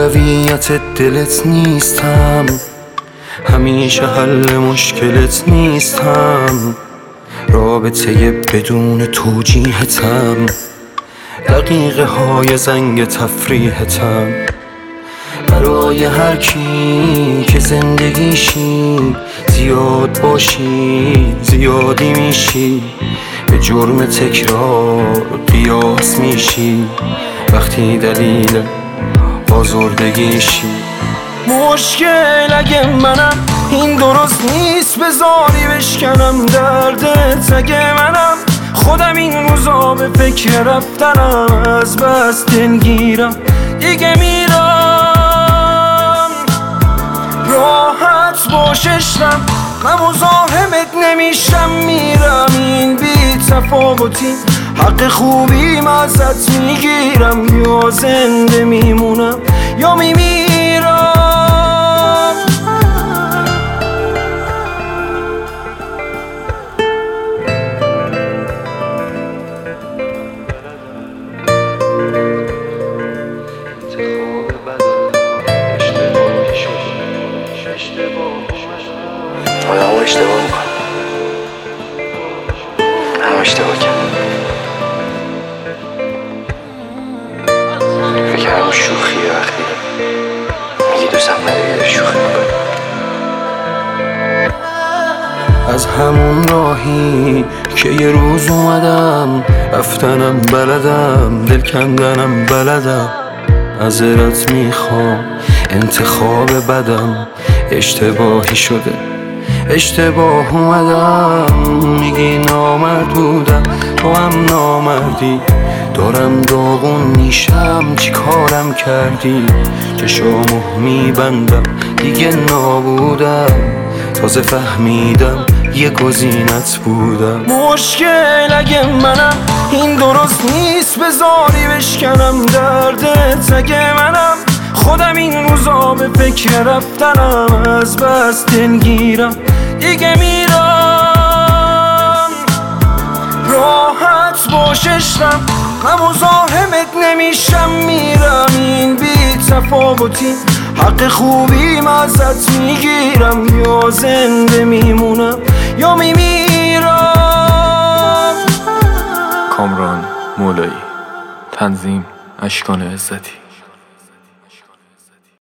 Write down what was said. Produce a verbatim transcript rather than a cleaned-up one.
اولویت دلت نیستم، همیشه حل مشکلت نیستم، رابطه بدون توجیهتم، دقیقه های زنگ تفریحتم. برای هر کی که زندگیشی زیاد باشی زیادی میشی، به جرم تکرار قیاس میشی وقتی دلیل آزردگیشی. مشکل اگه منم این درست نیست، بذاری بشکنم دردت اگه منم خودم این روزا به فکر رفتنم، از بس دلگیرم دیگه میرم. راحت باش عشقم، غم و زاحمت نمیشم، میرم این بی تفاوتی حق خوبیم ازت میگیرم، یا زنده میمونم یا میمیرم. آدم ها اشتباه میکنم، هم اشتباه کردم، فکر همون شوخیه وقتی میگی دوستم نداری داری شوخی میکنی. از همون راهی که یه روز اومدم رفتنم بلدم، دل کندنم بلدم، معذرت میخوام انتخاب بدم اشتباهی شده، اشتباه اومدم. میگی نامرد بودم تو هم نامردی، دارم داغون میشم چی کارم کردی، چشامو میبندم دیگه نابودم، تازه فهمیدم یه گزینت بودم. مشکل اگه منم این درست نیست، بذاری بشکنم دردت اگه منم خودم این روزا به فکر رفتنم، از بس دلگیرم دیگه میرم. راحت باش عشقم، غم و زاحمت نمیشم، میرم این بی تفاوتی حق خوبیم ازت میگیرم، یا زنده میمونم یا میمیرم. کامران مولایی، تنظیم اشکان عزتی.